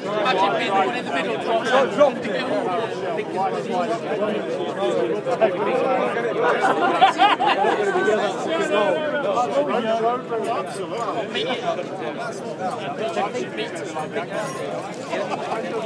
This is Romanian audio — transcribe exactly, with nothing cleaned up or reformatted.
Imagine being the one in the middle. Drop, drop the middle.